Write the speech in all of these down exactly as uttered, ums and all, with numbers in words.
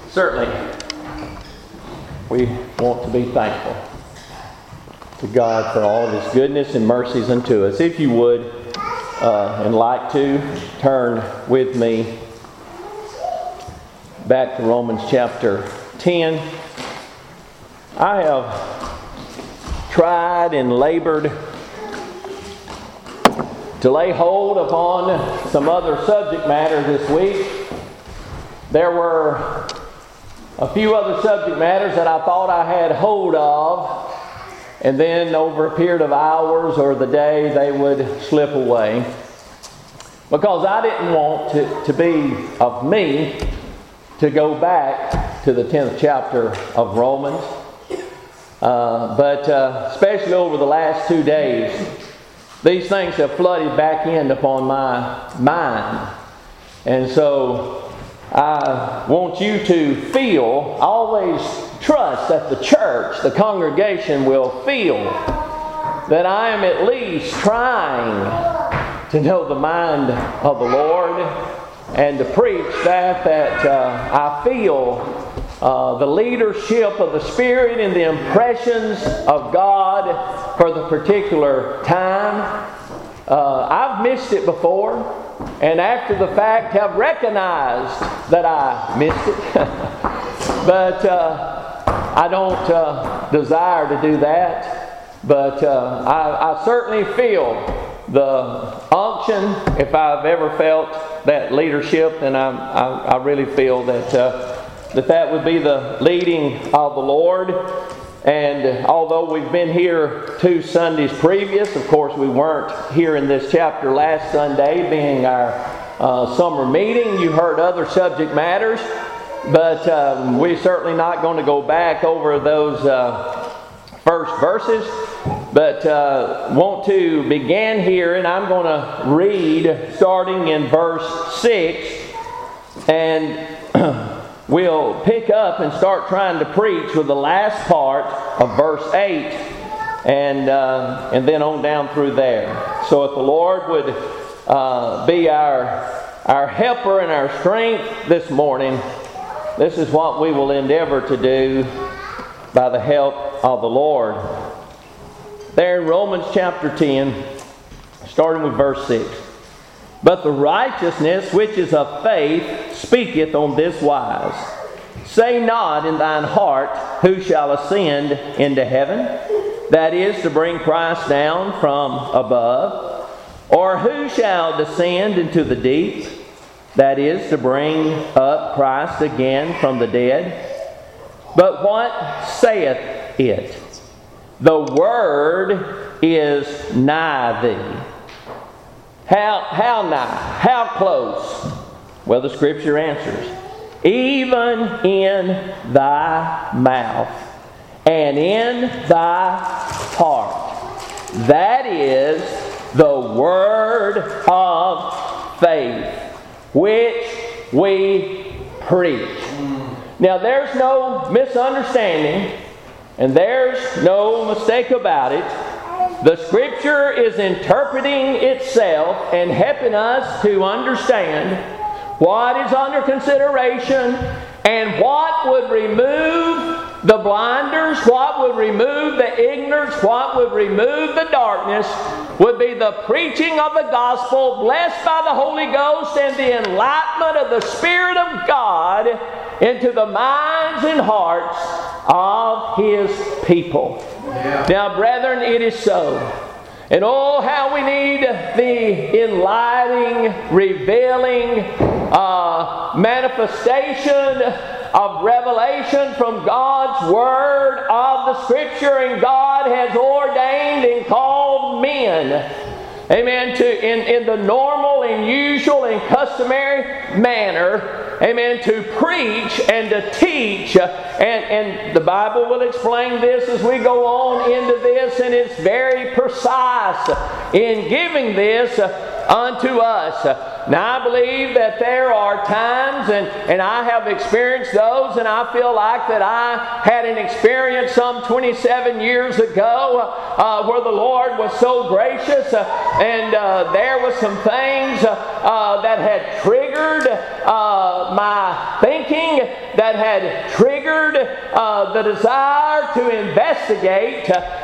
Certainly, we want to be thankful to God for all of His goodness and mercies unto us. If you would, uh, and like to, turn with me back to Romans chapter ten. I have tried and labored to lay hold upon some other subject matter this week. There were a few other subject matters that I thought I had hold of, and then over a period of hours or the day they would slip away, because I didn't want to, to be of me to go back to the tenth chapter of Romans. Uh, but uh, especially over the last two days, these things have flooded back in upon my mind. And so I want you to feel, always trust that the church, the congregation will feel that I am at least trying to know the mind of the Lord and to preach that, that uh, I feel uh, the leadership of the Spirit and the impressions of God for the particular time. Uh, I've missed it before, and after the fact have recognized that I missed it. But uh, I don't uh, desire to do that. But uh, I, I certainly feel the unction. If I've ever felt that leadership, then I, I, I really feel that, uh, that that would be the leading of the Lord. And although we've been here two Sundays previous, of course we weren't here in this chapter last Sunday, being our uh, summer meeting. You heard other subject matters, but um, we're certainly not going to go back over those uh, first verses. But uh, want to begin here, and I'm going to read starting in verse six, and we'll pick up and start trying to preach with the last part of verse eight, and uh, and then on down through there. So if the Lord would uh, be our our helper and our strength this morning, this is what we will endeavor to do by the help of the Lord. There in Romans chapter ten, starting with verse six. But the righteousness which is of faith speaketh on this wise. Say not in thine heart, who shall ascend into heaven? That is, to bring Christ down from above. Or who shall descend into the deep? That is, to bring up Christ again from the dead. But what saith it? The word is nigh thee. How, how nigh? How close? Well, the Scripture answers, even in thy mouth and in thy heart. That is the word of faith which we preach. Now, there's no misunderstanding, and there's no mistake about it. The Scripture is interpreting itself and helping us to understand what is under consideration and what would remove the blinders, what would remove the ignorance, what would remove the darkness would be the preaching of the gospel, blessed by the Holy Ghost and the enlightenment of the Spirit of God into the minds and hearts of His people. Yeah. Now, brethren, it is so. And oh, how we need the enlightening, revealing uh, manifestation of revelation from God's Word of the Scripture. And God has ordained and called men, amen, to in, in the normal and usual and customary manner, amen, to preach and to teach. And, and the Bible will explain this as we go on into this, and it's very precise in giving this unto us. Now I believe that there are times, and, and I have experienced those, and I feel like that I had an experience some twenty-seven years ago uh, where the Lord was so gracious, uh, and uh, there was some things uh, uh, that had triggered uh, my thinking, that had triggered uh, the desire to investigate,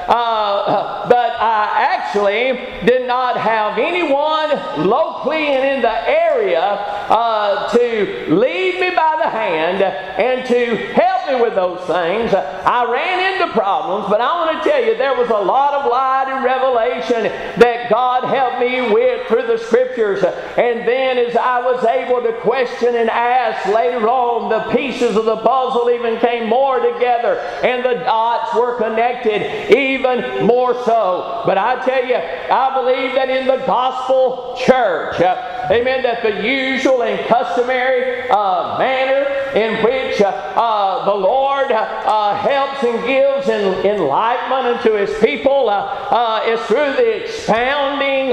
uh, but I actually did not have anyone locally and in the area uh, to lead me by the hand and to help me with those things. I ran into problems, but I want to tell you, there was a lot of light and revelation that God helped me with through the Scriptures. And then as I was able to question and ask later on, the pieces of the puzzle even came more together, and the dots were connected even more so. But I tell you, I believe that in the gospel church, uh, amen, that the usual and customary uh, manner in which uh, uh, the Lord uh, helps and gives en- enlightenment unto His people uh, uh, is through the expounding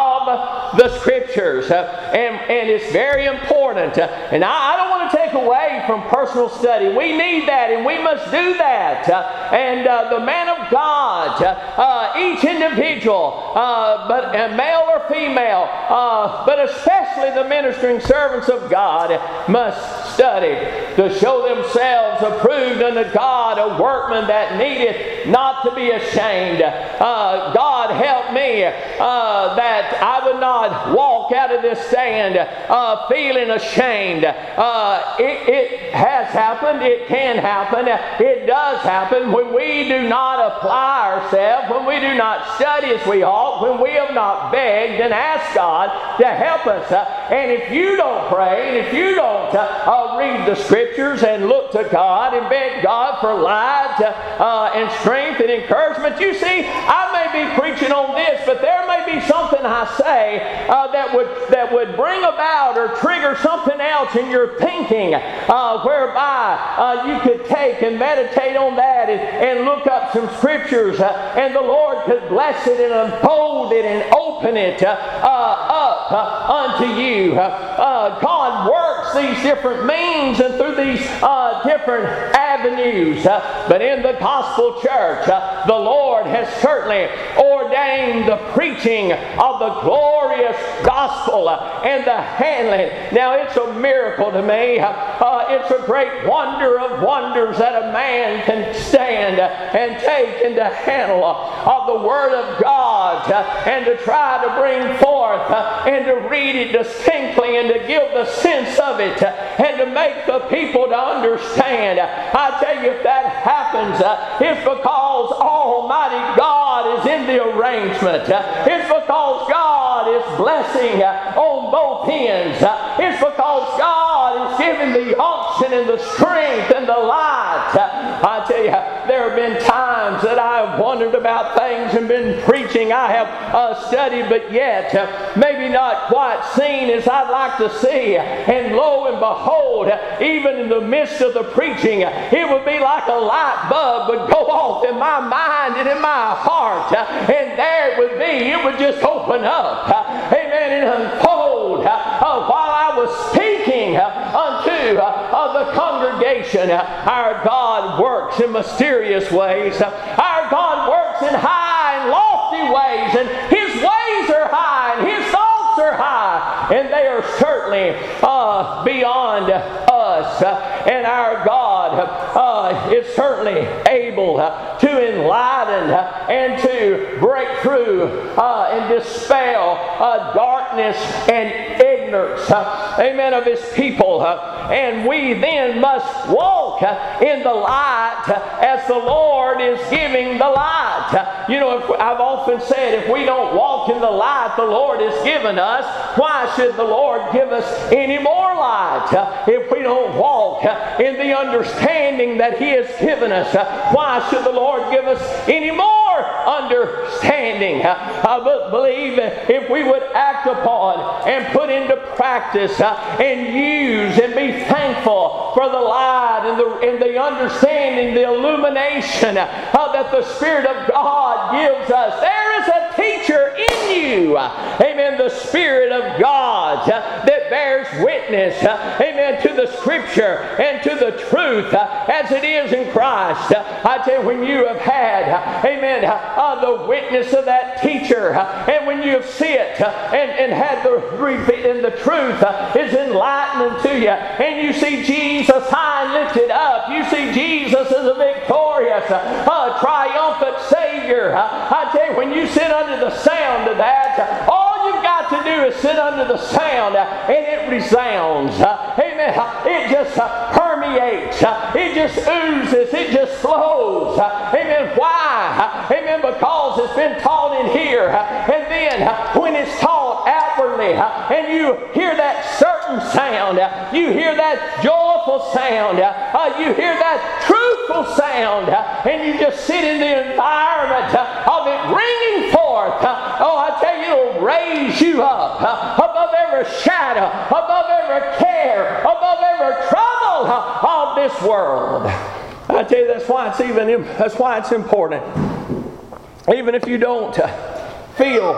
of the Scriptures. Uh, and, and it's very important. Uh, and I, I don't want to take away from personal study. We need that, and we must do that. Uh, and uh, the man of God, uh, uh, each individual, uh, but uh, male or female, uh, but especially the ministering servants of God, must study to show themselves approved unto God, a workman that needeth not to be ashamed. Uh, God help me uh, that I would not walk out of this stand uh, feeling ashamed. Uh, it, it has happened. It can happen. It does happen when we do not apply ourselves, when we do not study as we ought, when we have not begged and asked God to help us. Uh, and if you don't pray, and if you don't uh, uh, read the Scriptures and look to God and beg God for light uh, and strength and encouragement, you see, I may be preaching on this, but there may be something I say uh, that would that would bring about or trigger something else in your thinking, uh, whereby uh, you could take and meditate on that and, and look up some Scriptures, uh, and the Lord could bless it and unfold it and open it uh, uh, up uh, unto you. Uh, uh, God works these different means and through these uh, different avenues, uh, but in the gospel church, uh, the Lord has certainly ordained the preaching of the glorious gospel uh, and the handling. Now, it's a miracle to me. Uh, uh, it's a great wonder of wonders that a man can stand uh, and take and to handle uh, of the Word of God uh, and to try to bring forth uh, and to read it distinctly and to give the sense of it uh, and to make the people to understand. I tell you, if that happens, uh, it's because Almighty God is in the arrangement. Uh, it's because God is blessing uh, on both ends. Uh, it's because God is giving the unction and the strength and the light. Uh, I tell you, there have been times that I've wondered about things and been preaching. I have uh, studied, but yet uh, maybe not quite seen as I'd like to see. And lo and behold, uh, even in the midst of the preaching, uh, it would be like a light bulb would go off in my mind and in my heart. Uh, and there it would be. It would just open up. Uh, amen. And unfold uh, uh, while I was speaking uh, unto uh, the congregation. Uh, our God works in mysterious ways. Uh, our God works in high and lofty ways. And His ways are high and His thoughts are high. And they are certainly uh, beyond us. Uh, and our God uh, is certainly able uh, to enlighten uh, and to break through uh, and dispel uh, darkness and ignorance, uh, amen, of His people. Uh, and we then must walk uh, in the light uh, as the Lord is giving the light. Uh, you know, if, I've often said, if we don't walk in the light the Lord has given us, why should the Lord give us any more light? Uh, if we don't walk uh, in the understanding that He has given us, uh, why should the Lord give us any more understanding? Uh, I believe if we would act upon and put into practice uh, and use and be thankful for the light and the, and the understanding, the illumination uh, that the Spirit of God gives us. There is a teaching Scripture in you. Amen. The Spirit of God that bears witness, amen, to the Scripture and to the truth as it is in Christ. I tell you, when you have had, amen, uh, the witness of that teacher, and when you have seen it and, and had the and the truth is enlightened to you, and you see Jesus high and lifted up, you see Jesus as a victorious, uh, triumphant Savior. I tell you, when you sit under the sound of that, all you've got to do is sit under the sound, and it resounds. Amen. It just permeates. It just oozes. It just flows. Amen. Why? Amen. Because it's been taught in here. And then when it's taught outwardly, and you hear that certain sound, you hear that joyful sound, you hear that truthful sound, and you just sit in the environment of it ringing forth. Oh, I tell you, it'll raise you up above every shadow, above every care, above every trouble of this world. I tell you, that's why it's even that's why it's important. Even if you don't feel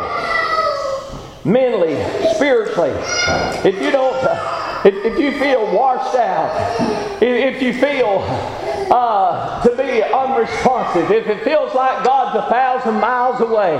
mentally, spiritually, if you don't, if, if you feel washed out, if, if you feel uh, to be unresponsive, if it feels like God's a thousand miles away,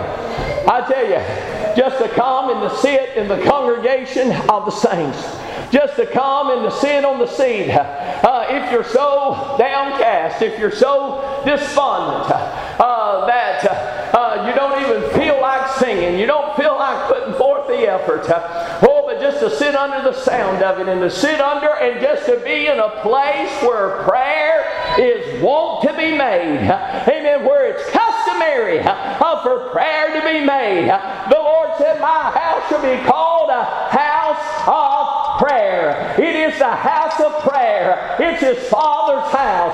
I tell you, just to come and to sit in the congregation of the saints, just to come and to sit on the seat. Uh, if you're so downcast, if you're so despondent uh, that uh, you don't even feel like singing, you don't feel like putting forth the effort, uh, oh, but just to sit under the sound of it, and to sit under and just to be in a place where prayer is wont to be made. Amen. Where it's customary uh, for prayer to be made. The Lord said, my house shall be called a house of prayer. It is the house of prayer. It's His Father's house.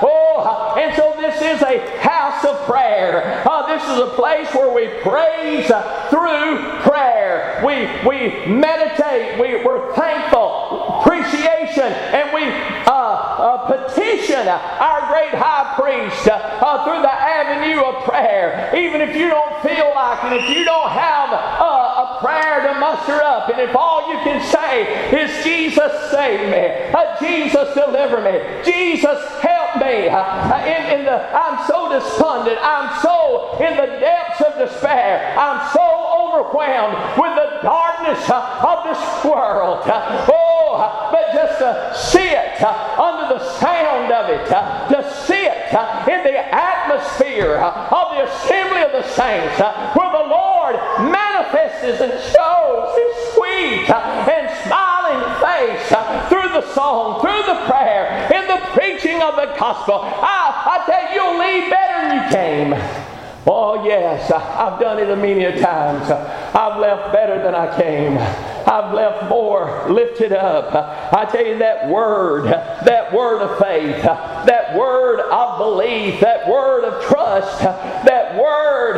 Oh, and so this is a house of prayer. Uh, this is a place where we praise uh, through prayer. We we meditate. We, we're thankful, appreciation, and we uh, uh, petition our great high priest uh, uh, through the avenue of prayer. Even if you don't feel like it, if you don't have uh, a prayer to muster up, and if all you can say is Jesus save me, uh, Jesus deliver me, Jesus help me, uh, in, in the, I'm so despondent, I'm so in the depths of despair, I'm so overwhelmed with the darkness uh, of this world. Uh, oh, uh, but just to sit uh, under the sound of it, uh, to sit uh, in the atmosphere uh, of the assembly of the saints, uh, where the Lord manifests and shows His sweet uh, and smiling face uh, through the song, through the prayer, in the preaching of the gospel. I, I tell you, you'll leave better than you came. Oh yes, I've done it a many a times. I've left better than I came. I've left more lifted up. I tell you, that word, that word of faith, that word of belief, that word of trust, that word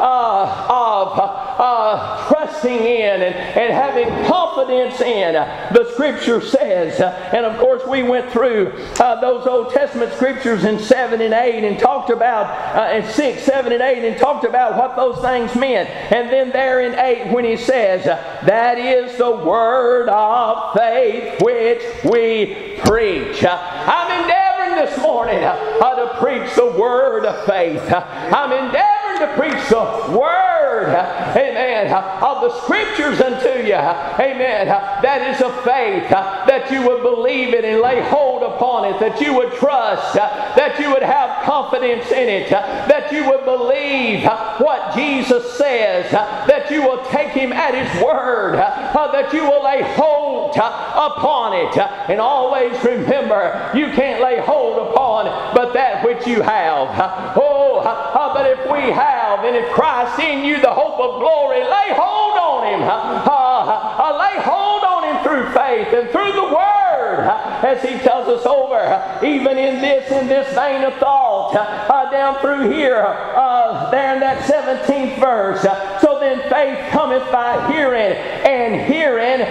uh, of uh, trusting in and, and having confidence in, the Scripture says, and of course we went through uh, those Old Testament Scriptures in seven and eight and talked about, uh, in six, seven and eight, and talked about what those things meant. And then there in eight when he says, that is the word of faith which we preach. I'm endeavoring this morning uh, to preach the word of faith. I'm endeavoring to preach the word, amen, of the Scriptures unto you, amen. That is a faith that you would believe it and lay hold upon it, that you would trust, that you would have confidence in it, that you would believe what Jesus says, that you will take Him at His word, that you will lay hold upon it. And always remember, you can't lay hold upon but that which you have. Oh, but if we have, and if Christ in you, the hope of glory, lay hold on Him. Uh, lay hold on Him through faith and through the Word, as He tells us over, even in this, in this vein of thought, taught uh, down through here, uh, there in that seventeenth verse. Uh, so then faith cometh by hearing, and hearing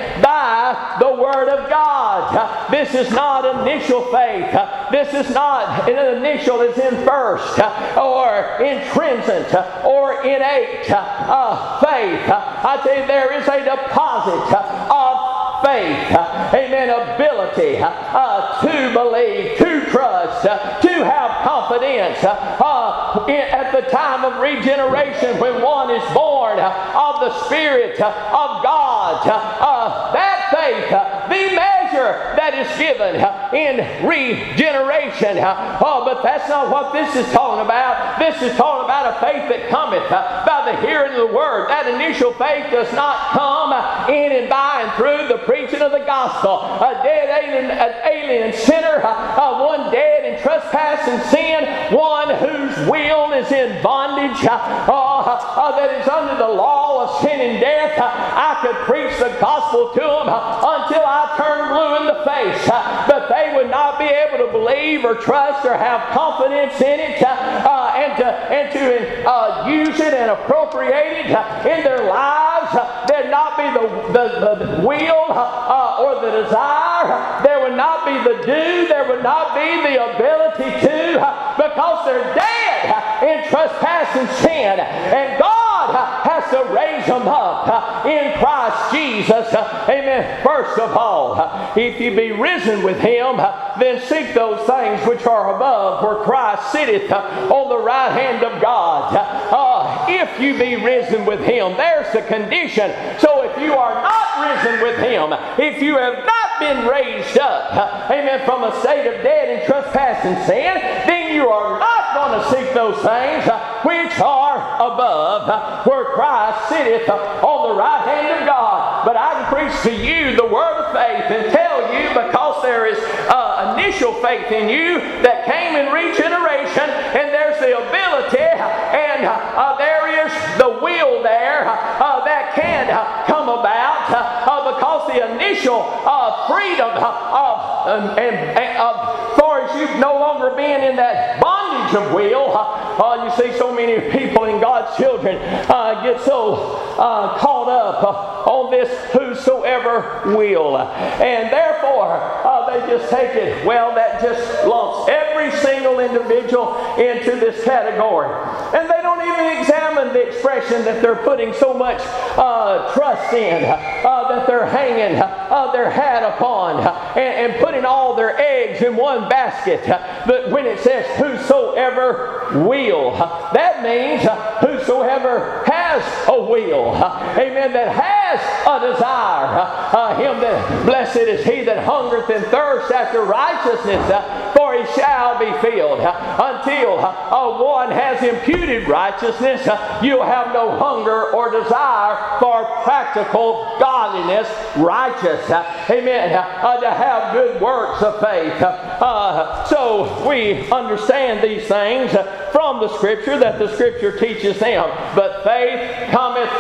by the Word of God. Uh, this is not initial faith. Uh, this is not an initial as in first, uh, or intrinsic, uh, or innate uh, faith. Uh, I tell you, there is a deposit uh, of faith, uh, amen, ability uh, to believe, to trust, uh, to have confidence uh, uh, in, at the time of regeneration when one is born uh, of the Spirit uh, of God. Uh, uh, that faith, uh, the measure that is given uh, in regeneration. Uh, oh, but that's not what this is talking about. This is talking about a faith that cometh uh, by the hearing of the Word. That initial faith does not come uh, in and by and through the preaching of the gospel. A dead alien, an alien sinner, uh, uh, one dead in trespass and sin, one whose will is in bondage, uh, uh, uh, that is under the law of sin and death. Uh, I could preach the gospel to them uh, until I turned blue in the face, uh, but they would not be able to believe or trust or have confidence in it, uh, uh, and to, and to uh, use it and appropriate it uh, in their lives. Uh, there'd not be the, the, the will uh, or the desire. There would not be the do. There would not be the ability to, uh, because they're dead uh, in trespass and sin. And God uh, has to raise them up uh, in Christ Jesus. Uh, amen. First of all, uh, if you be risen with Him, uh, then seek those things which are above, where Christ sitteth uh, on the right hand of God. Uh, if you be risen with Him, there's the condition. So if you are not risen with Him, if you have not been raised up, uh, amen, from a state of dead in trespass and sin, then you are not going to seek those things uh, which are above, uh, where Christ sitteth uh, on the right hand of God. But I can preach to you the word of faith and tell you, because there is uh, initial faith in you that came in regeneration, and there's the ability, and uh, there is the will there uh, that can uh, come about uh, because the initial uh, freedom uh, of um, and, and uh, far as you no longer being in that bondage of will. Uh, uh, you see so many people and God's children uh, get so uh, caught up uh, on this whosoever will, and therefore uh, they just take it, well, that just lumps every single individual into this category, and they don't even examine the expression that they're putting so much uh, trust in, uh, that they're hanging uh, their hat upon, uh, and, and putting all their eggs in one basket. Uh, but when it says whosoever will, uh, that means uh, whosoever has a will, uh, amen, that has a desire, uh, uh, him that blessed is he that hungereth and thirsts after righteousness, uh, for he shall be filled. Uh, until uh, one has imputed righteousness, uh, you'll have no hunger or desire for practical godliness, righteous, uh, amen, uh, to have good works of faith. Uh, uh, so we understand these things uh, from the Scripture, that the Scripture teaches them. But faith cometh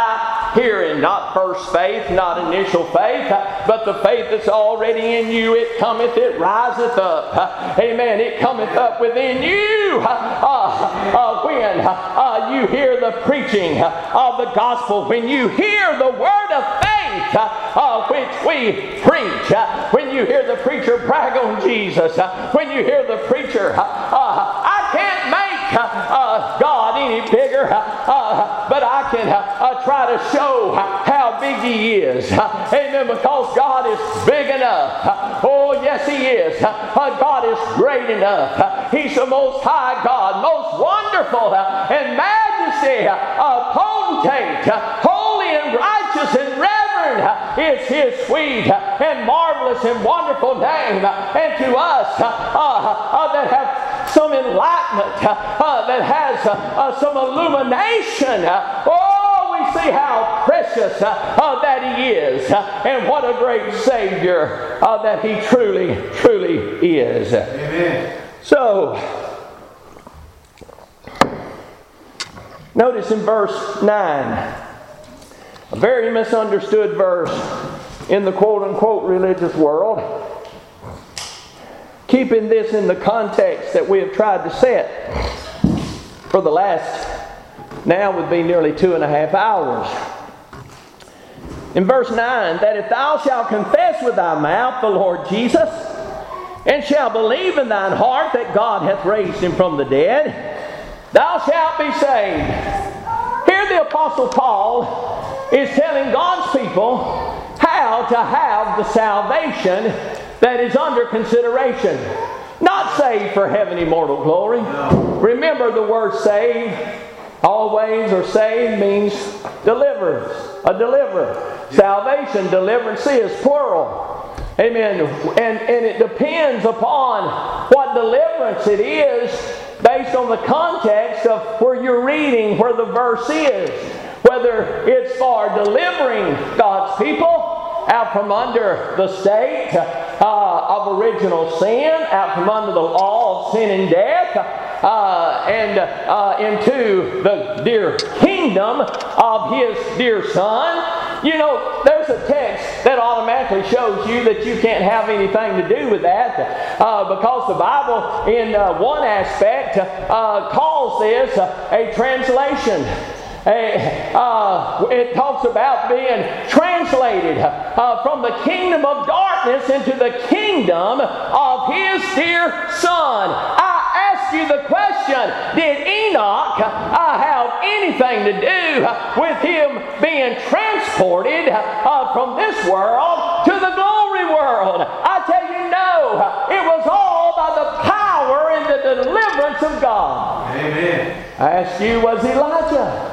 by hearing, not first faith, not initial faith, uh, but the faith that's already in you. It cometh, it riseth up. Uh, amen. It cometh up within you uh, uh, uh, when uh, you hear the preaching uh, of the gospel, when you hear the word of faith uh, uh, which we preach, uh, when you hear the preacher brag on Jesus, uh, when you hear the preacher, uh, uh, I can't make uh, uh, God any bigger, uh, uh, but I can uh, uh, try to show uh, how big He is. Uh, amen. Because God is big enough. Uh, oh, yes, He is. Uh, God is great enough. Uh, He's the most high God, most wonderful uh, and majesty, uh, potentate, uh, holy and righteous and reverend uh, is His sweet uh, and marvelous and wonderful name. Uh, and to us uh, uh, uh, that have some enlightenment, uh, uh, that has uh, uh, some illumination, uh, oh, we see how precious uh, uh, that He is, uh, and what a great Savior uh, that He truly, truly is. Amen. So, notice in verse nine, a very misunderstood verse in the quote-unquote religious world. keeping this in the context that we have tried to set for the last, now would be nearly two and a half hours. In verse nine, that if thou shalt confess with thy mouth the Lord Jesus, and shalt believe in thine heart that God hath raised him from the dead, thou shalt be saved. Here the Apostle Paul is telling God's people how to have the salvation that is under consideration. Not saved for heaven, immortal glory. No. Remember the word saved, always, or saved means deliverance, a deliverer. Yeah. Salvation, deliverance is plural. Amen. And, and it depends upon what deliverance it is based on the context of where you're reading, where the verse is. Whether it's for delivering God's people out from under the state uh, of original sin, out from under the law of sin and death, uh, and uh, into the dear kingdom of His dear Son. You know, there's a text that automatically shows you that you can't have anything to do with that uh, because the Bible in uh, one aspect uh, calls this a translation. A, uh, it talks about being translated uh, from the kingdom of darkness into the kingdom of His dear Son. I ask you the question, did Enoch uh, have anything to do with him being transported uh, from this world to the glory world? I tell you no. It was all by the power and the deliverance of God. Amen. I ask you, was Elijah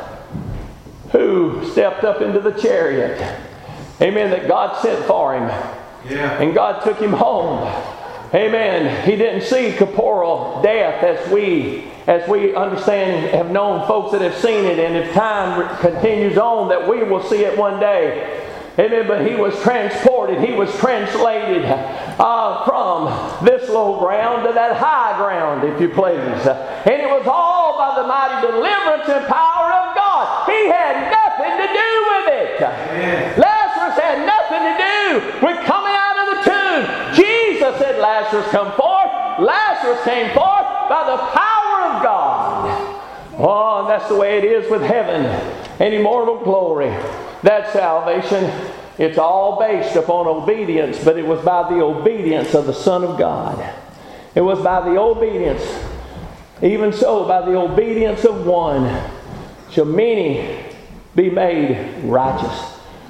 who stepped up into the chariot, amen, that God sent for him, yeah. and God took him home, amen. He didn't see corporal death as we as we understand and have known folks that have seen it, and if time continues on that we will see it one day, amen. But he was transported, he was translated uh, from this low ground to that high ground, if you please, and it was all by the mighty deliverance and power of God. He had nothing to do with it. Amen. Lazarus had nothing to do with coming out of the tomb. Jesus said, Lazarus, come forth. Lazarus came forth by the power of God. Oh, and that's the way it is with heaven and immortal glory. That salvation, it's all based upon obedience, but it was by the obedience of the Son of God. It was by the obedience, even so, by the obedience of one, shall many be made righteous.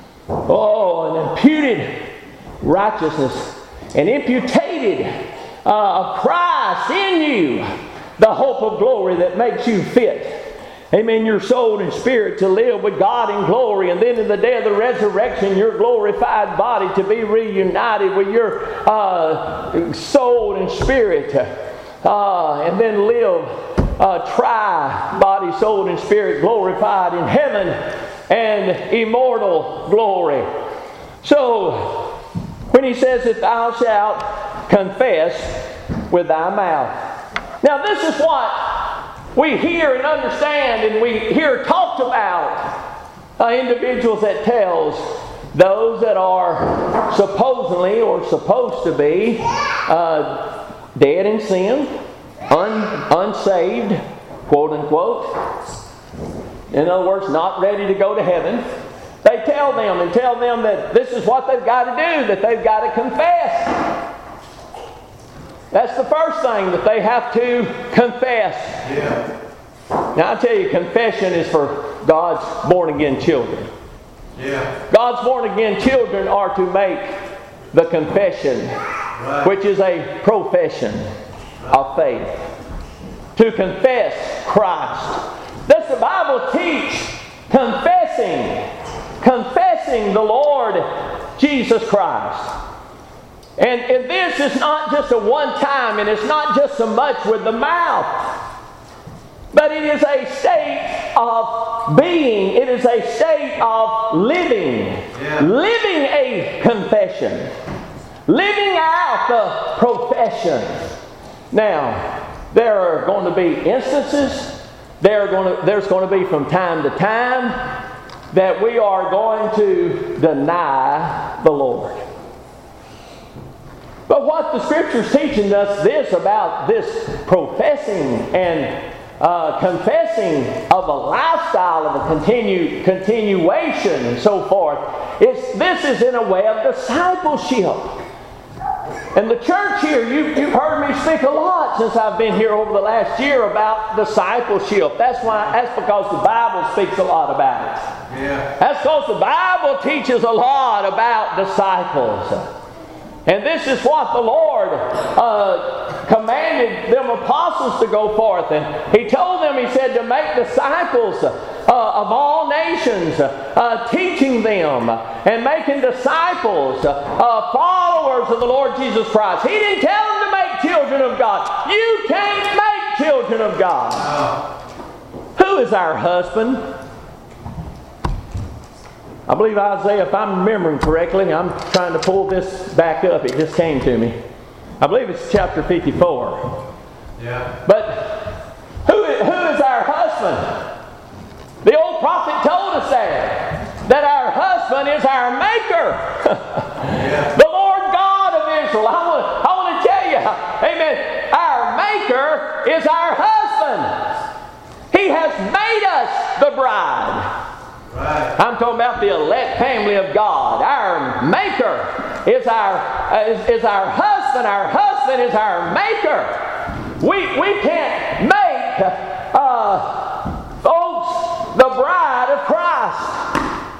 Oh, an imputed righteousness, an imputed uh, of Christ in you, the hope of glory that makes you fit, amen, your soul and spirit to live with God in glory, and then in the day of the resurrection, your glorified body to be reunited with your uh, soul and spirit, uh, and then live Uh, tri body, soul, and spirit glorified in heaven and immortal glory. So, when he says that thou shalt confess with thy mouth. Now, this is what we hear and understand, and we hear talked about uh, individuals that tells those that are supposedly or supposed to be uh, dead in sin, Un, unsaved, quote unquote. In other words, not ready to go to heaven. They tell them and tell them that this is what they've got to do, that they've got to confess. That's the first thing, that they have to confess. Yeah. Now I tell you, confession is for God's born again children. Yeah. God's born again children are to make the confession, right, which is a profession of faith. To confess Christ. Does the Bible teach confessing, confessing the Lord Jesus Christ? And, and this is not just a one time, and it's not just so much with the mouth, but it is a state of being. It is a state of living. Yeah. Living a confession. Living out the profession. Now, there are going to be instances, there are going to, there's going to be from time to time that we are going to deny the Lord. But what the Scripture's teaching us this about this professing and uh, confessing of a lifestyle of a continue, continuation and so forth, is this is in a way of discipleship. And the church here, you, you've heard me speak a lot since I've been here over the last year about discipleship. That's why. That's because the Bible speaks a lot about it. Yeah. That's because the Bible teaches a lot about disciples. And this is what the Lord uh, commanded them apostles to go forth. And He told them, He said, to make disciples uh, of all nations, uh, teaching them and making disciples, uh, followers of the Lord Jesus Christ. He didn't tell them to make children of God. You can't make children of God. No. Who is our husband? I believe Isaiah, if I'm remembering correctly, I'm trying to pull this back up. It just came to me. I believe it's chapter fifty-four. Yeah. But who is, who is our husband? The old prophet told us there that our husband is our maker. Yeah. The Lord God of Israel. I want, I want to tell you, amen, our maker is our husband. He has made us the bride. Right. I'm talking about the elect family of God. Our maker is our uh, is, is our husband. Our husband is our maker. We we can't make uh, folks the bride of Christ.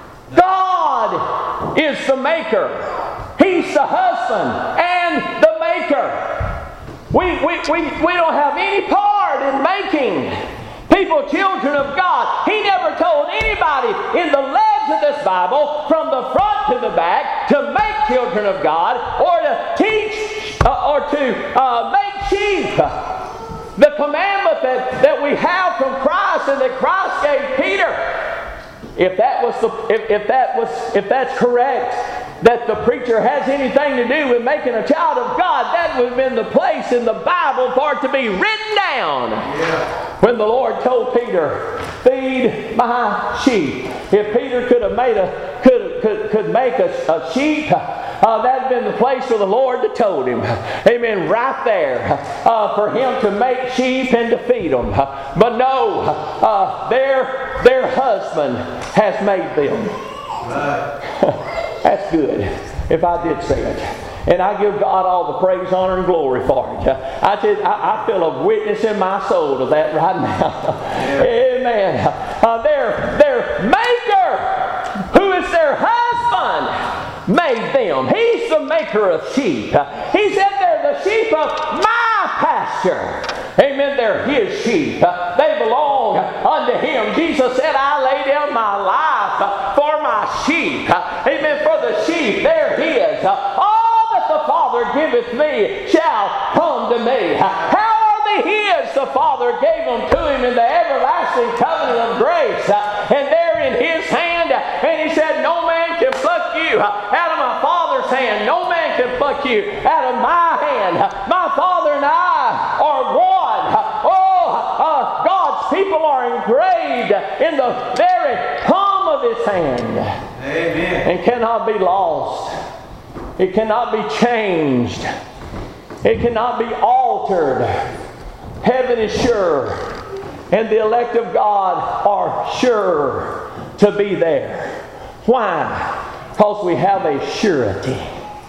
God is the maker. He's the husband and the maker. We we we, we don't have any part in making people children of God. He never told anybody in the legs of this Bible, from the front to the back, to make children of God or to teach uh, or to uh, make sheep. The commandment that, that we have from Christ and that Christ gave Peter, if that was the, if, if that was if that's correct, that the preacher has anything to do with making a child of God, that would have been the place in the Bible for it to be written down. Yeah. When the Lord told Peter, feed my sheep. If Peter could have made a could could, could make a, a sheep, uh, that had been the place where the Lord had told him. Amen. Right there uh, for him to make sheep and to feed them. But no, uh, their their husband has made them. Right. That's good. If I did say it. And I give God all the praise, honor, and glory for it. I, tell you, I, I feel a witness in my soul to that right now. Yeah. Amen. Uh, their, their maker, who is their husband, made them. He's the maker of sheep. He said they're the sheep of my pasture. Amen. They're His sheep. They belong unto Him. Jesus said, I lay down my life for my sheep. Amen. For the sheep, they're His. All that the Father giveth me shall come to me. How are they His? The Father gave them to Him in the everlasting covenant of grace. And they're in His hand. And He said, no man can pluck you out of my Father's hand. No man can pluck you out of my hand. My Father and I are one. Oh, uh, God's people are engraved in the very palm of His hand. Amen. And cannot be lost. It cannot be changed. It cannot be altered. Heaven is sure. And the elect of God are sure to be there. Why? Because we have a surety.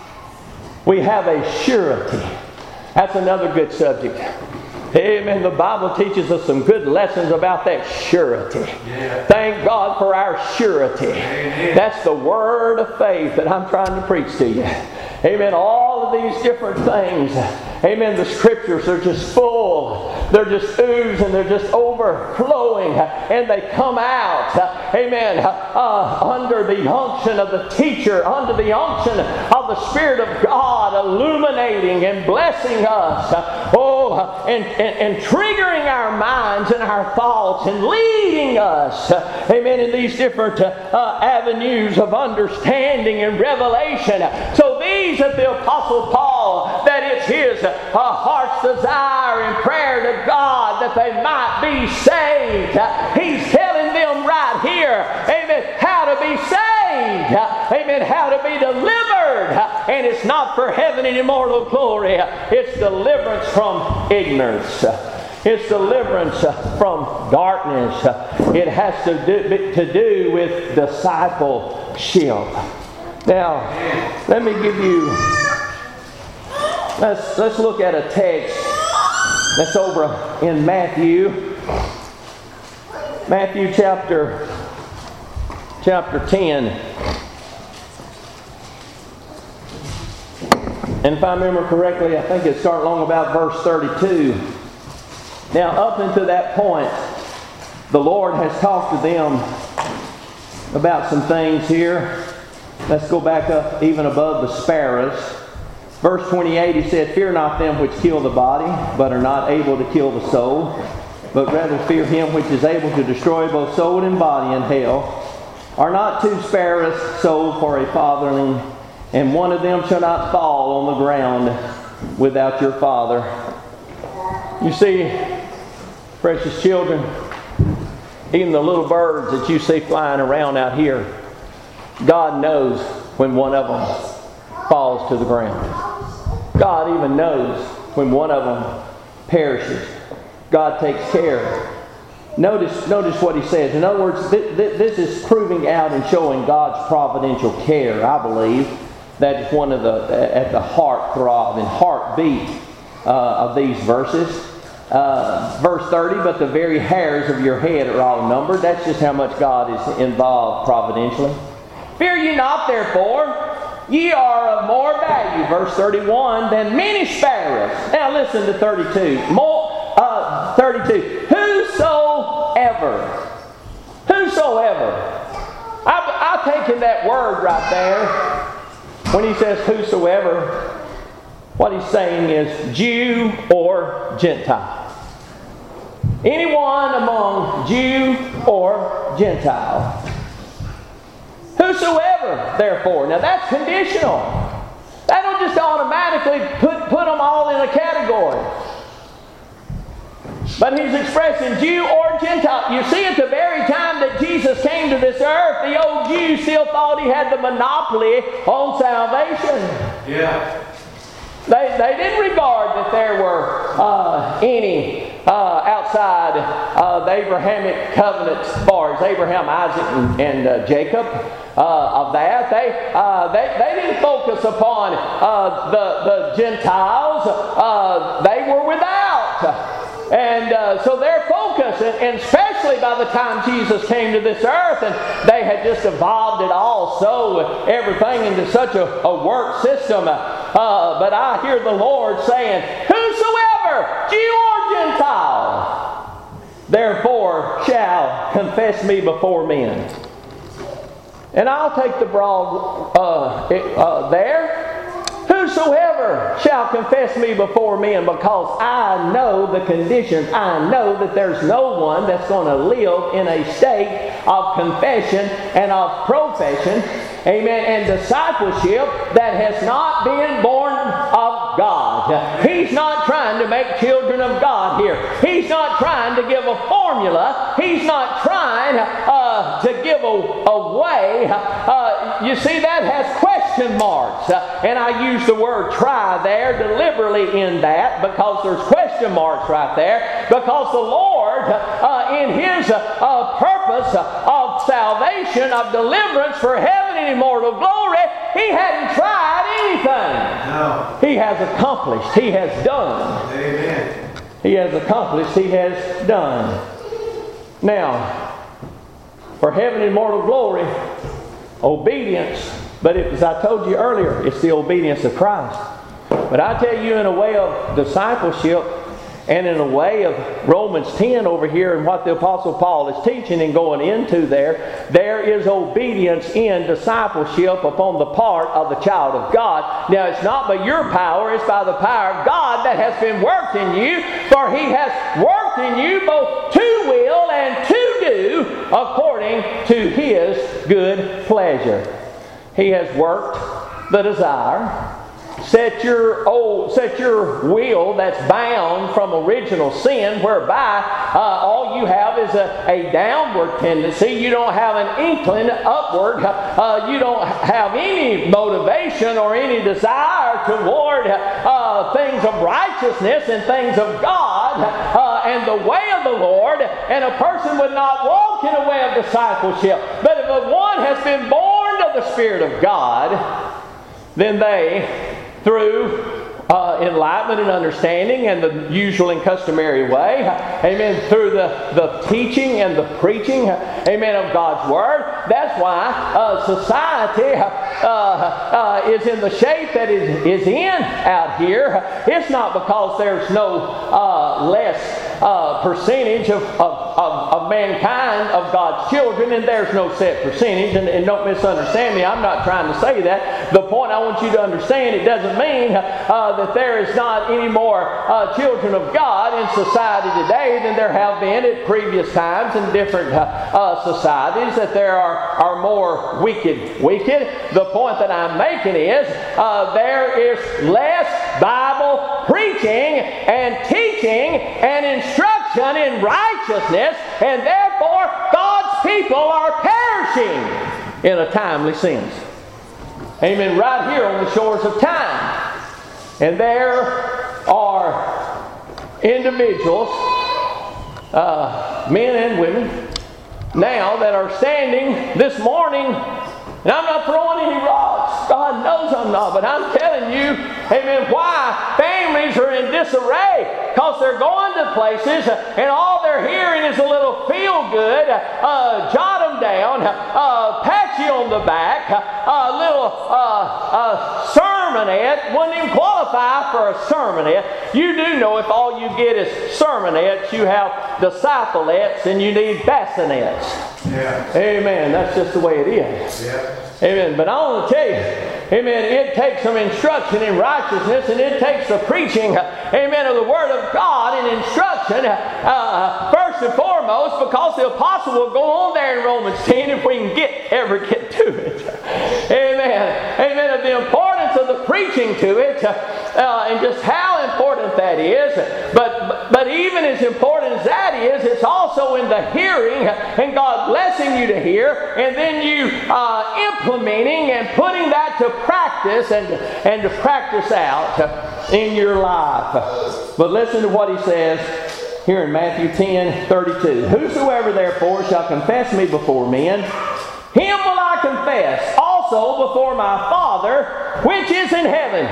We have a surety. That's another good subject. Amen. The Bible teaches us some good lessons about that surety. Yeah. Thank God for our surety. Amen. That's the word of faith that I'm trying to preach to you. Amen. All of these different things. Amen. The Scriptures are just full. They're just oozing. They're just overflowing. And they come out. Amen. Uh, under the unction of the teacher. Under the unction of the Spirit of God illuminating and blessing us. Oh, and, and, and triggering our minds and our thoughts and leading us. Amen. In these different uh, avenues of understanding and revelation. So these of the Apostle Paul, that it's his uh, heart's desire and prayer to God that they might be saved. Uh, he's telling them right here, amen, how to be saved. saved. Amen. How to be delivered. And it's not for heaven and immortal glory. It's deliverance from ignorance. It's deliverance from darkness. It has to do, to do with discipleship. Now, let me give you, let's, let's look at a text that's over in Matthew. Matthew chapter, chapter ten. And if I remember correctly, I think it starts along about verse thirty-two. Now, up until that point, the Lord has talked to them about some things here. Let's go back up even above the sparrows. Verse twenty-eight, he said, "Fear not them which kill the body, but are not able to kill the soul, but rather fear him which is able to destroy both soul and body in hell. Are not two sparrows sold for a farthing, and one of them shall not fall on the ground without your Father?" You see, precious children, even the little birds that you see flying around out here, God knows when one of them falls to the ground. God even knows when one of them perishes. God takes care. Notice, notice what he says. In other words, th- th- this is proving out and showing God's providential care, I believe. That is one of the, at the heart throb and heartbeat uh, of these verses. Uh, verse thirty, "But the very hairs of your head are all numbered." That's just how much God is involved providentially. "Fear ye not, therefore, ye are of more value," verse thirty-one, "than many sparrows." Now listen to thirty-two. More, uh, thirty-two. Whosoever. Whosoever. I've, I've taken that word right there. When he says whosoever, what he's saying is Jew or Gentile. Anyone among Jew or Gentile. Whosoever, therefore. Now that's conditional. That don't just automatically put, put them all in a category. But he's expressing Jew or Gentile. You see, at the very time that Jesus came to this earth, the old Jew still thought he had the monopoly on salvation. Yeah. They, they didn't regard that there were uh, any uh, outside uh, the Abrahamic covenant as far as Abraham, Isaac, and, and uh, Jacob uh, of that. They, uh, they they didn't focus upon uh, the, the Gentiles. Uh, they were without. And uh, so their focus, and, and especially by the time Jesus came to this earth, and they had just evolved it all so, everything into such a, a work system. Uh, uh, but I hear the Lord saying, "Whosoever, Jew or Gentile, therefore shall confess me before men." And I'll take the broad uh, uh, there. "Whosoever shall confess me before men," because I know the conditions. I know that there's no one that's going to live in a state of confession and of profession, amen, and discipleship that has not been born of God. He's not trying to make children of God here. He's not trying to give a formula. He's not trying uh, to give a, a way. Uh, you see, that has question marks. Uh, and I use the word "try" there deliberately in that because there's question marks right there. Because the Lord, uh, in His uh, purpose of salvation, of deliverance for heaven and immortal glory, He hadn't tried anything. No. He has accomplished. He has done. Amen. He has accomplished. He has done. Now, for heaven and immortal glory, obedience. But it, as I told you earlier, it's the obedience of Christ. But I tell you, in a way of discipleship, and in a way of Romans ten over here, and what the Apostle Paul is teaching and going into there, there is obedience in discipleship upon the part of the child of God. Now, it's not by your power, it's by the power of God that has been worked in you, for He has worked in you both to will and to do according to His good pleasure. He has worked the desire. set your old, set your will that's bound from original sin, whereby uh, all you have is a, a downward tendency. You don't have an inkling upward. Uh, you don't have any motivation or any desire toward uh, things of righteousness and things of God uh, and the way of the Lord. And a person would not walk in a way of discipleship. But if one has been born of the Spirit of God, then they, through uh, enlightenment and understanding and the usual and customary way, amen, through the, the teaching and the preaching, amen, of God's Word. That's why uh, society uh, uh, is in the shape that it is in out here. It's not because there's no uh, less uh, percentage of, of, of, of mankind, of God's children, and there's no set percentage, and, and don't misunderstand me. I'm not trying to say that. The point I want you to understand, it doesn't mean uh, that there is not any more uh, children of God in society today than there have been at previous times in different uh, uh, societies, that there are, are more wicked. Wicked. The point that I'm making is uh, there is less Bible preaching and teaching and instruction in righteousness, and therefore God's people are perishing in a timely sense. Amen. Right here on the shores of time. And there are individuals, uh, men and women, now that are standing this morning, and I'm not throwing any rocks. God knows I'm not, but I'm telling you, amen, why families are in disarray. Because they're going to places and all they're hearing is a little feel good, uh, jot them down, uh, pat you on the back, a little uh, uh, sermonette. Wouldn't even qualify for a sermonette. You do know if all you get is sermonettes, you have disciplettes and you need bassinets. Yeah. Amen. That's just the way it is. Yeah. Amen. But I want to tell you, amen, it takes some instruction in righteousness, and it takes the preaching, amen, of the Word of God and instruction, uh, first and foremost, because the apostle will go on there in Romans ten if we can get ever get to it. Amen. Amen. Of the importance of the preaching to it, uh, and just how important that is. But, but even as important as that is, it's also in the hearing, and God blessing you to hear, and then you uh, implementing and putting that to practice and, and to practice out in your life. But listen to what he says here in Matthew ten thirty-two. Whosoever therefore shall confess me before men, him will I confess also before my Father which is in heaven.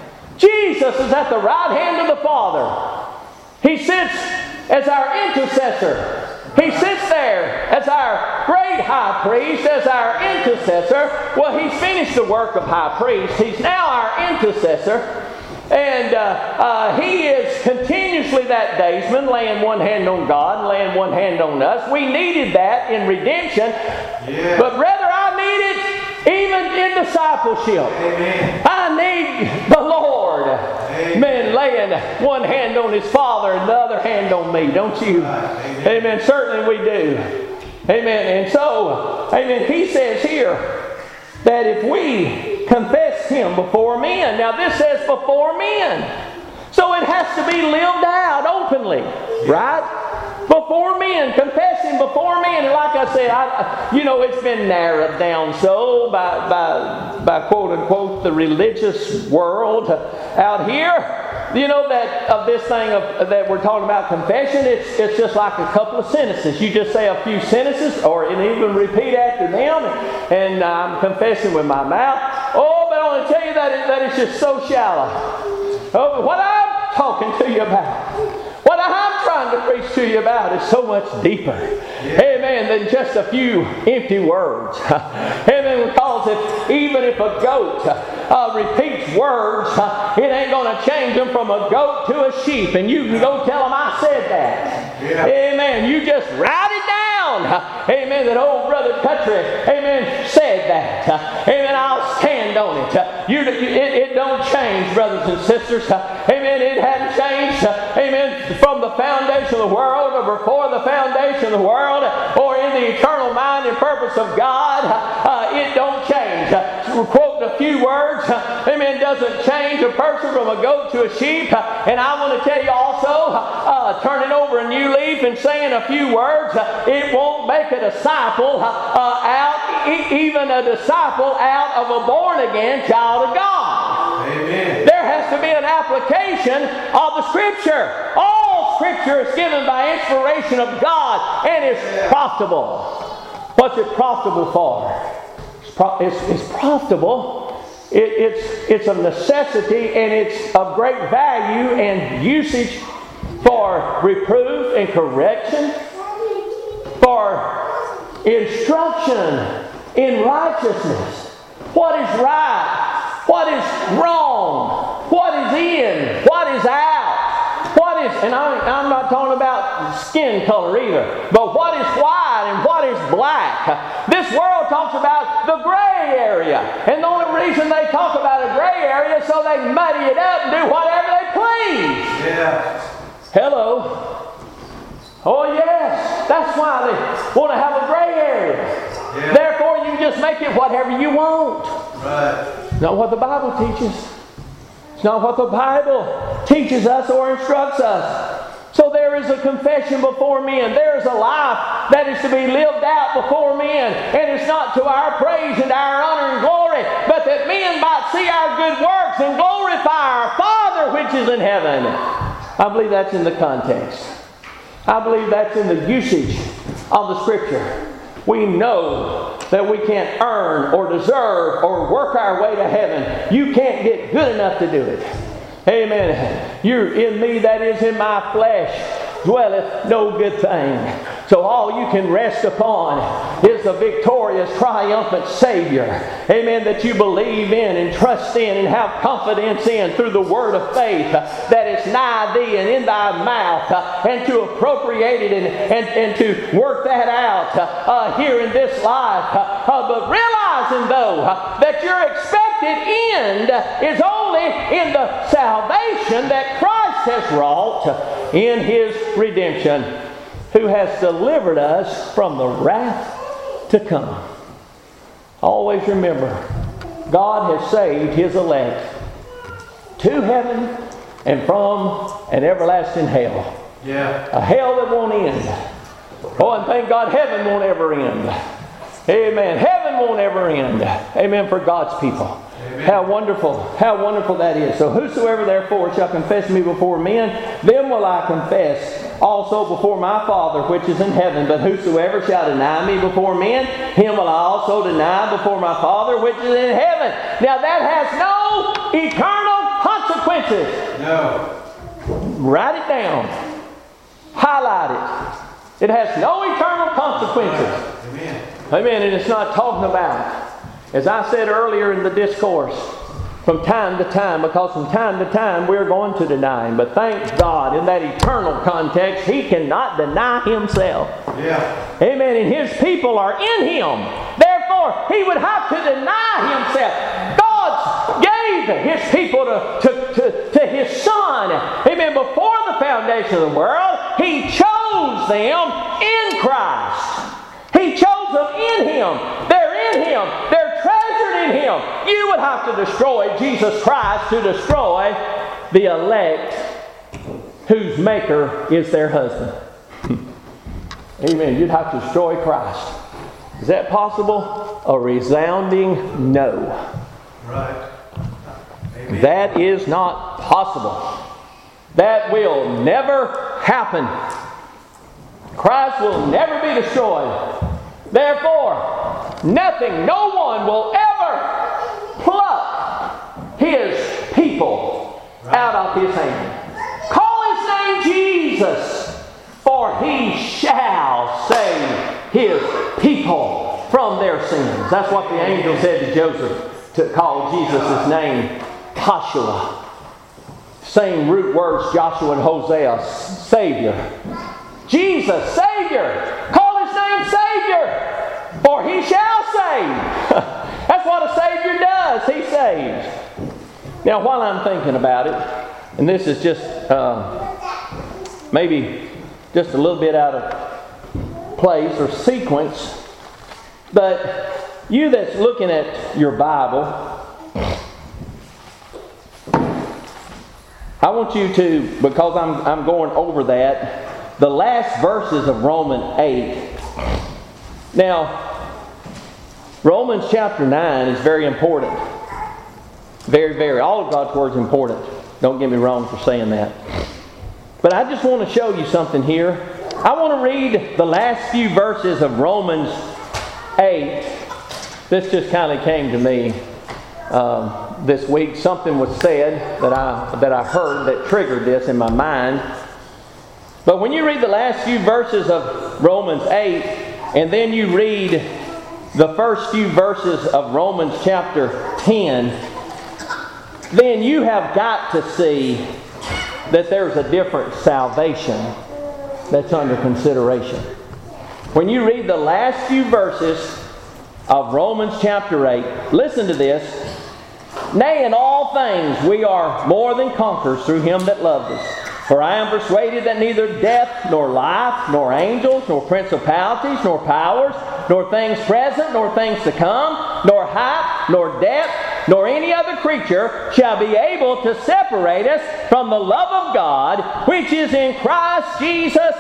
Jesus is at the right hand of the Father. He sits as our intercessor. He sits there as our great high priest, as our intercessor. Well, he's finished the work of high priest. He's now our intercessor. And uh, uh, he is continuously that daysman, laying one hand on God and laying one hand on us. We needed that in redemption. Yeah. But rather I need it even in discipleship. Amen. I need the Lord. Amen. Laying one hand on his Father and the other hand on me. Don't you? Amen. Amen. Certainly we do. Amen. And so, amen, he says here that if we confess him before men. Now this says before men. So it has to be lived out openly. Right? Before men, confessing before men. And like I said, I, you know, it's been narrowed down so by, by, by quote unquote the religious world out here. You know that of this thing of, that we're talking about confession, it's, it's just like a couple of sentences. You just say a few sentences or and even repeat after them, and I'm confessing with my mouth. Oh, but I want to tell you that, it, that it's just so shallow. Oh, what I'm talking to you about, what I'm trying to preach to you about is so much deeper, yeah. Amen, than just a few empty words. Amen, because if, even if a goat uh, repeats words, uh, it ain't going to change them from a goat to a sheep. And you can go tell them I said that. Yeah. Amen, you just write it down. Amen, that old brother Country, amen, said that. Amen, I'll stand on it. You, it, it don't change, brothers and sisters. Amen, it hadn't changed. Amen, from the foundation of the world or before the foundation of the world or in the eternal mind and purpose of God. Uh, it don't change. Uh, quote the few words, amen, doesn't change a person from a goat to a sheep. And I want to tell you also, uh, turning over a new leaf and saying a few words, it won't make a disciple uh, out, e- even a disciple out of a born-again child of God. Amen. There has to be an application of the Scripture. All Scripture is given by inspiration of God and is profitable. What's it profitable for? It's, pro- it's, it's profitable. It, it's, it's of necessity, and it's of great value and usage for reproof and correction, for instruction in righteousness. What is right? What is wrong? What is in? What is out? What is, and I'm, I'm not talking about skin color either, but what is white and what is black? This world talks about the gray area, and the only reason they talk about a gray area is so they can muddy it up and do whatever they please. Yeah. Hello? Oh yes, that's why they want to have a gray area. Yeah. Therefore, you just make it whatever you want. Right. It's not what the Bible teaches. It's not what the Bible teaches us or instructs us. So there is a confession before men. There is a life that is to be lived out before men. And it's not to our praise and our honor and glory, but that men might see our good works and glorify our Father which is in heaven. I believe that's in the context. I believe that's in the usage of the Scripture. We know that we can't earn or deserve or work our way to heaven. You can't get good enough to do it. Amen. You're in me, that is in my flesh, dwelleth no good thing. So all you can rest upon is the victorious, triumphant Savior. Amen. That you believe in and trust in and have confidence in through the word of faith that is nigh thee and in thy mouth, and to appropriate it and, and, and to work that out uh, here in this life. Uh, but realizing though that your expected end is only in the salvation that Christ has wrought in His redemption, who has delivered us from the wrath to come. Always remember, God has saved His elect to heaven and from an everlasting hell. Yeah. A hell that won't end. Oh, and thank God heaven won't ever end. Amen. Heaven won't ever end. Amen. For God's people. Amen. How wonderful, how wonderful that is. So whosoever therefore shall confess me before men, them will I confess also before my Father which is in heaven. But whosoever shall deny me before men, him will I also deny before my Father which is in heaven. Now that has no eternal consequences. No. Write it down. Highlight it. It has no eternal consequences. Amen. Amen. And it's not talking about, as I said earlier in the discourse, from time to time, because from time to time we're going to deny Him. But thank God, in that eternal context, He cannot deny Himself. Yeah. Amen. And His people are in Him. Therefore, He would have to deny Himself. God gave His people to, to, to, to His Son. Amen. Before the foundation of the world, He chose them in Christ. He chose them in Him. They're in Him. They're treasured in Him. You would have to destroy Jesus Christ to destroy the elect whose maker is their husband. Amen. You'd have to destroy Christ. Is that possible? A resounding no. Right. Amen. That is not possible. That will never happen. Christ will never be destroyed. Therefore, nothing, no one will ever pluck His people out of His hand. Call His name Jesus, for He shall save His people from their sins. That's what the angel said to Joseph, to call Jesus' name Joshua. Same root words, Joshua and Hosea, Savior. Jesus, Savior. Call His name Savior, for He shall save. That's what a Savior does. He saves. Now, while I'm thinking about it, and this is just uh, maybe just a little bit out of place or sequence, but you that's looking at your Bible, want you to, because I'm, I'm going over that, the last verses of Romans eight. Now, Romans chapter nine is very important. Very, very. All of God's Word is important. Don't get me wrong for saying that. But I just want to show you something here. I want to read the last few verses of Romans eight. This just kind of came to me um, this week. Something was said that I that I heard that triggered this in my mind. But when you read the last few verses of Romans eight, and then you read the first few verses of Romans chapter ten, then you have got to see that there's a different salvation that's under consideration. When you read the last few verses of Romans chapter eight, listen to this. Nay, in all things we are more than conquerors through Him that loved us. For I am persuaded that neither death, nor life, nor angels, nor principalities, nor powers, nor things present, nor things to come, nor height, nor depth, nor any other creature shall be able to separate us from the love of God, which is in Christ Jesus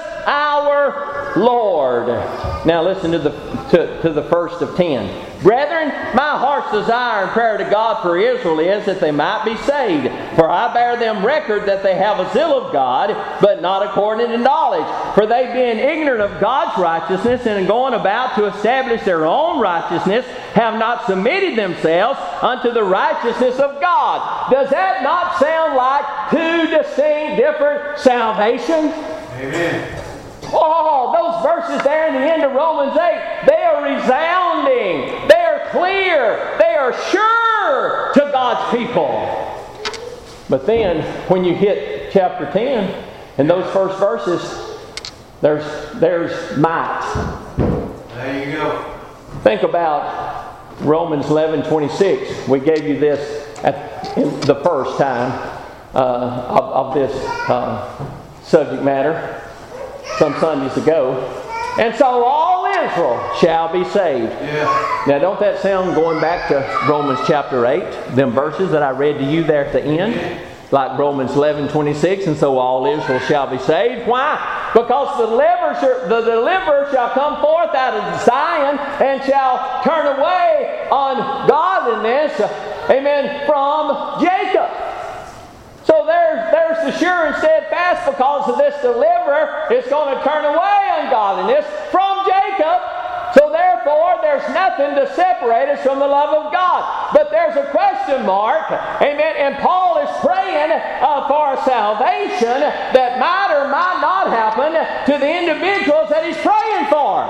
our Lord. Now listen to the to, to the first of ten. Brethren, my heart's desire and prayer to God for Israel is that they might be saved. For I bear them record that they have a zeal of God, but not according to knowledge. For they, being ignorant of God's righteousness and going about to establish their own righteousness, have not submitted themselves unto the righteousness of God. Does that not sound like two distinct different salvations? Amen. Oh, those verses there in the end of Romans eight, they are resounding. They are clear. They are sure to God's people. But then, when you hit chapter ten, in those first verses, there's, there's might. There you go. Think about Romans eleven twenty-six. We gave you this at in the first time uh, of, of this uh, subject matter some Sundays ago. And so all Israel shall be saved. Yeah. Now don't that sound going back to Romans chapter eight, them verses that I read to you there at the end? Like Romans eleven twenty-six, and so all Israel shall be saved. Why? Because the deliverer, the deliverer shall come forth out of Zion and shall turn away ungodliness, amen, from Jacob. So there's, there's the sure and steadfast, because of this deliverer is going to turn away ungodliness from Jacob. So therefore, there's nothing to separate us from the love of God. But there's a question mark, amen, and Paul is praying uh, for a salvation that might or might not happen to the individuals that he's praying for.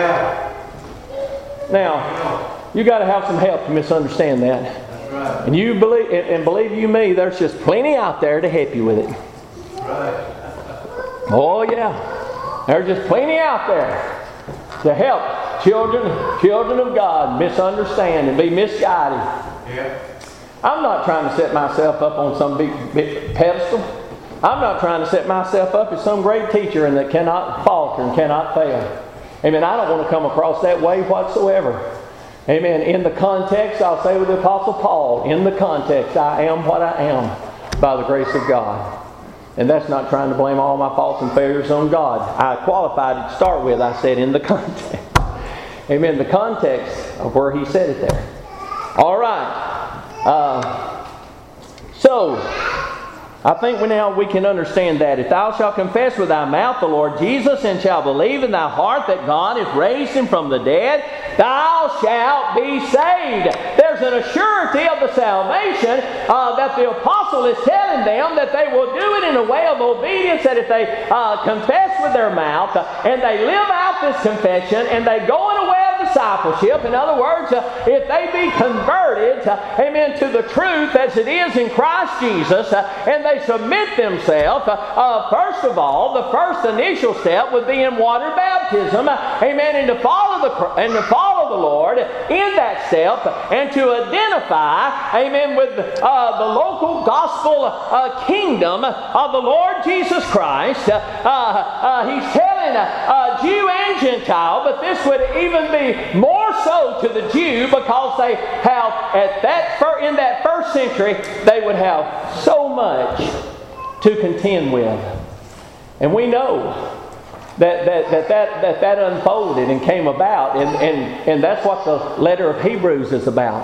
Yeah. Now, you got to have some help to misunderstand that. That's right. And you believe, and believe you me, there's just plenty out there to help you with it. Right. Oh yeah, there's just plenty out there to help children, children of God misunderstand and be misguided. Yeah. I'm not trying to set myself up on some big, big pedestal. I'm not trying to set myself up as some great teacher and that cannot falter and cannot fail. Amen. I don't want to come across that way whatsoever. Amen. In the context, I'll say with the Apostle Paul, in the context, I am what I am by the grace of God. And that's not trying to blame all my faults and failures on God. I qualified it to start with. I said in the context. Amen. The context of where he said it there. All right. Uh, so, I think we now we can understand that. If thou shalt confess with thy mouth the Lord Jesus, and shalt believe in thy heart that God hath raised him from the dead, thou shalt be saved. There's an assurity of the salvation uh, that the apostle is telling them that they will do it in a way of obedience, that if they uh, confess with their mouth uh, and they live out this confession and they go in a way of discipleship, in other words, uh, if they be converted, uh, amen, to the truth as it is in Christ Jesus, uh, and they submit themselves, uh, uh, first of all, the first initial step would be in water baptism, uh, amen, and to follow the and to follow the Lord in that step, and to identify, amen, with uh, the local gospel uh, kingdom of the Lord Jesus Christ. Uh, uh, he's telling uh, Jew and Gentile, but this would even be more so to the Jew, because they have at that in that first century they would have so much to contend with. And we know that that, that, that, that, that unfolded and came about. And, and, and that's what the letter of Hebrews is about.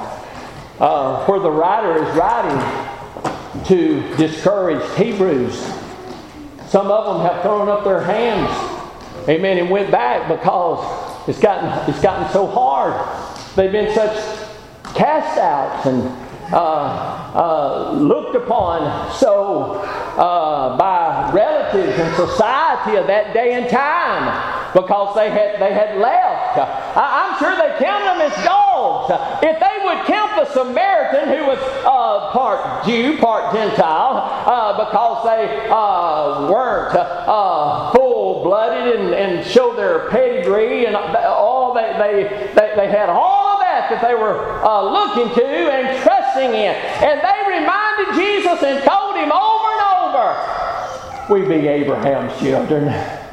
Uh, where the writer is writing to discouraged Hebrews. Some of them have thrown up their hands, amen, and went back because it's gotten it's gotten so hard. They've been such cast outs and uh, uh, looked upon so uh, by relatives and society of that day and time because they had they had left. I, I'm sure they counted them as dogs. If they would count the Samaritan, who was uh, part Jew, part Gentile, uh, because they uh, weren't uh, full-blooded and, and showed their pedigree and all they they they, they had all of that that they were uh, looking to and trusting in, and they reminded Jesus and told him over and over, "We be Abraham's children.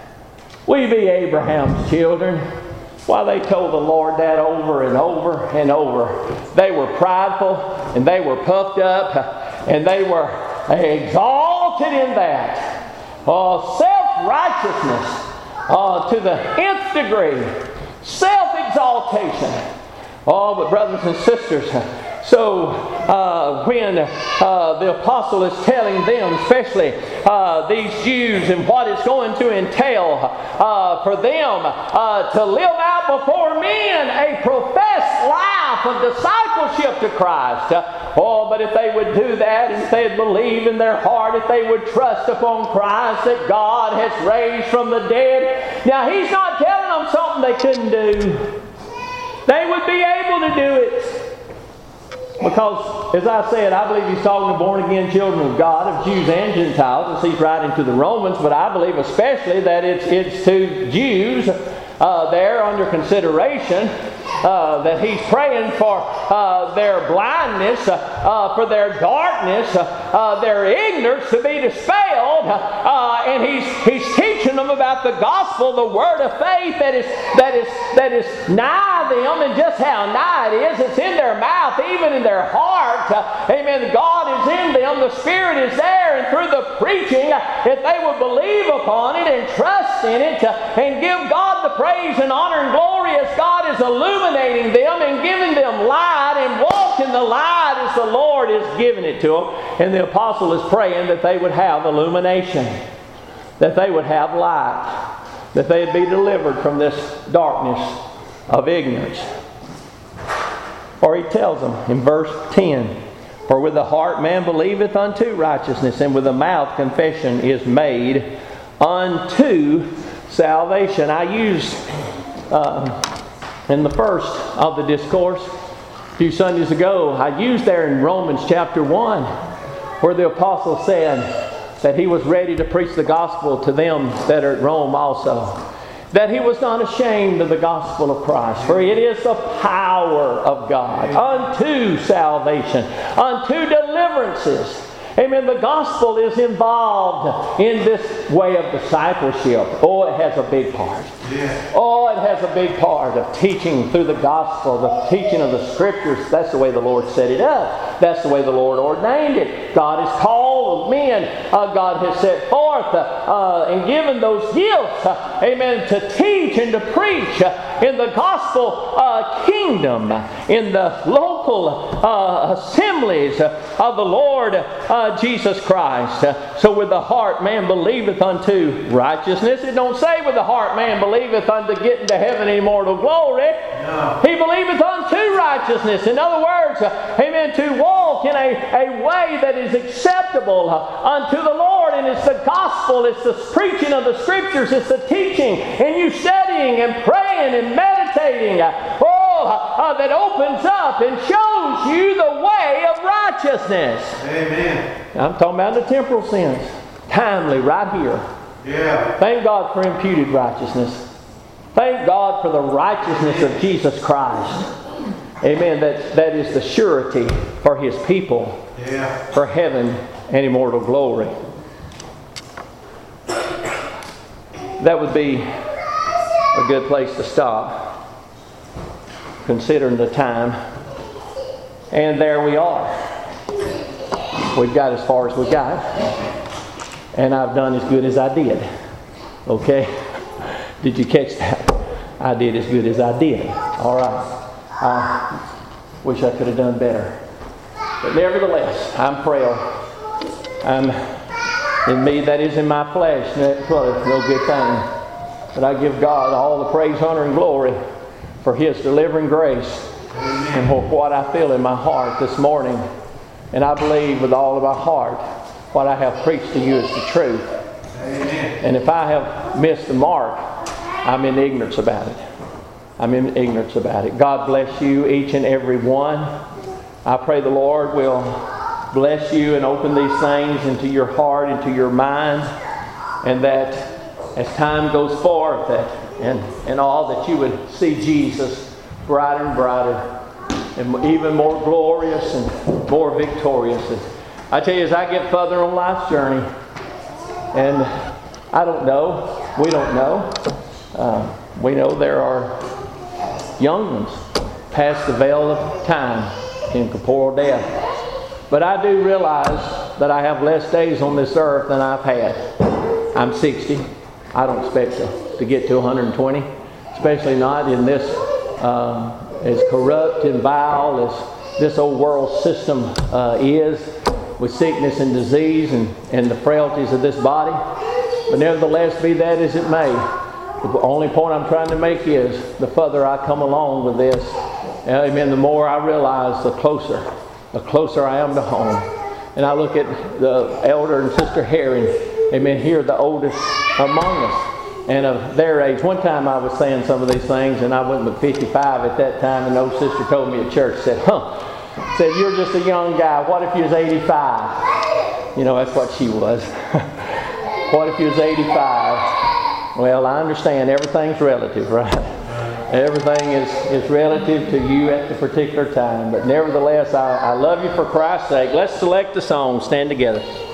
We be Abraham's children." Why, they told the Lord that over and over and over. They were prideful and they were puffed up and they were exalted in that. Oh, self-righteousness uh, to the nth degree. Self-exaltation. Oh, but brothers and sisters, so uh, when uh, the apostle is telling them, especially uh, these Jews, and what it's going to entail uh, for them uh, to live out before men a professed life of discipleship to Christ. Oh, but if they would do that, if they'd believe in their heart, if they would trust upon Christ that God has raised from the dead. Now, He's not telling them something they couldn't do. They would be able to do it. Because, as I said, I believe he's talking to born-again children of God, of Jews and Gentiles, as he's writing to the Romans, but I believe especially that it's, it's to Jews uh, there under consideration, uh, that he's praying for uh, their blindness, uh, for their darkness, uh, their ignorance to be dispelled, uh, and he's he's teaching them about the gospel, the word of faith that is that is that is nigh them, and just how nigh it is. It's in their mouth, even in their heart. Uh, amen. God is in them. The Spirit is there, and through the preaching, if they would believe upon it and trust in it, uh, and give God the praise and honor and glory as God is illuminating them and giving them light and walk in the light as the Lord is giving it to them. And the apostle is praying that they would have illumination, that they would have light, that they'd be delivered from this darkness of ignorance. Or he tells them in verse ten, "For with the heart man believeth unto righteousness, and with the mouth confession is made unto salvation." I used uh, in the first of the discourse a few Sundays ago, I used there in Romans chapter one, where the apostle said that he was ready to preach the gospel to them that are at Rome also. That he was not ashamed of the gospel of Christ, for it is the power of God unto salvation, unto deliverances. Amen. The gospel is involved in this way of discipleship. Oh, it has a big part. Yeah. Oh, it has a big part of teaching through the gospel, the teaching of the Scriptures. That's the way the Lord set it up. That's the way the Lord ordained it. God has called men. Uh, God has set forth uh, uh, and given those gifts, uh, amen, to teach and to preach uh, in the gospel uh, kingdom, in the local uh, assemblies uh, of the Lord uh, Jesus Christ. Uh, so with the heart man believeth unto righteousness. It don't say with the heart man believeth unto getting to heaven and immortal glory. No. He believeth unto righteousness. In other words, uh, amen, to walk in a, a way that is acceptable uh, unto the Lord. And it's the gospel, it's the preaching of the Scriptures, it's the teaching, and you studying and praying and meditating. Uh, oh, uh, that opens up and shows you the way of righteousness. Amen. I'm talking about the temporal sins. Timely, right here. Yeah. Thank God for imputed righteousness. Thank God for the righteousness of Jesus Christ. Amen. That, that is the surety for His people. Yeah. For heaven and immortal glory. That would be a good place to stop, considering the time. And there we are. We've got as far as we got. and I've done as good as I did. Okay? Did you catch that? I did as good as I did. All right. I wish I could have done better. But nevertheless, I'm frail. I'm in me that is in my flesh, that dwelleth no good thing. But I give God all the praise, honor, and glory for His delivering grace and for what I feel in my heart this morning. And I believe with all of my heart what I have preached to you is the truth. Amen. And if I have missed the mark, I'm in ignorance about it. I'm in ignorance about it. God bless you, each and every one. I pray the Lord will bless you and open these things into your heart, into your mind, and that as time goes forth, that and, and all that you would see Jesus brighter and brighter, and even more glorious and more victorious. And I tell you, as I get further on life's journey, and I don't know, we don't know, uh, we know there are young ones past the veil of time in corporal death. But I do realize that I have less days on this earth than I've had. I'm sixty. I don't expect to, to get to one hundred twenty, especially not in this um, as corrupt and vile as this old world system uh, is, with sickness and disease and, and the frailties of this body. But nevertheless, be that as it may, the only point I'm trying to make is the further I come along with this, amen, the more I realize the closer, the closer I am to home. And I look at the elder and Sister Herring, amen, here the oldest among us, and of their age. One time I was saying some of these things, and I wasn't but fifty-five at that time, and the old sister told me at church, said, huh, said, you're just a young guy, what if you was eighty-five? You know, that's what she was. What if you was eighty-five? Well, I understand everything's relative, right? Everything is, is relative to you at the particular time. But nevertheless, I, I love you for Christ's sake. Let's select a song. Stand together.